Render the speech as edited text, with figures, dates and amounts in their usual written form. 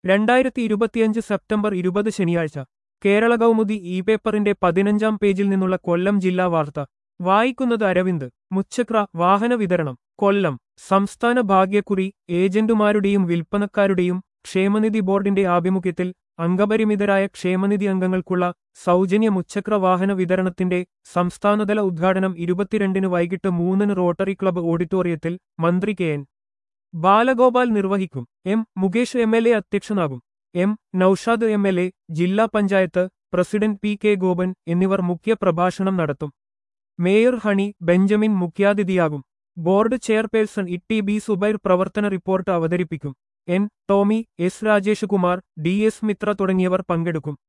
2025 September 20 ശനിയാഴ്ച Kerala Kaumudi E പേപ്പറിന്റെ 15-ാം പേജിൽ നിന്നുള്ള കൊല്ലം ജില്ലാ വാർത്ത വായിക്കുന്നത് അരവിന്ദ്. മുച്ചക്ര വാഹന വിതരണം കൊല്ലം. സംസ്ഥാന ഭാഗ്യക്കുറി ഏജന്റുമാരുടെയും വിൽപ്പനക്കാരുടെയും ക്ഷേമനിധി ബോർഡിന്റെ ആഭിമുഖ്യത്തിൽ അംഗപരിമിതരായ ക്ഷേമനിധി അംഗങ്ങൾക്കുള്ള സൗജന്യ മുച്ചക്ര വാഹന വിതരണത്തിന്റെ സംസ്ഥാനതല ഉദ്ഘാടനം 22-ന് വൈകിട്ട് 3-ന് റോട്ടറി ക്ലബ്ബ് ഓഡിറ്റോറിയത്തിൽ മന്ത്രി കെ എൻ ബാലഗോപാൽ നിർവഹിക്കും. എം മുകേഷ് എം.എൽ.എ അധ്യക്ഷനാകും. എം നൌഷാദ് എം.എൽ.എ, ജില്ലാ panchayat president P K Gopan എന്നിവർ മുഖ്യ പ്രഭാഷണം നടത്തും. മേയർ ഹണി ബെഞ്ചമിൻ മുഖ്യാതിഥിയാകും. Board chairperson ET. B Subair പ്രവർത്തന റിപ്പോർട്ട് അവതരിപ്പിക്കും. N Tommy, S Rajesh Kumar, D S Mithra തുടങ്ങിയവർ പങ്കെടുക്കും.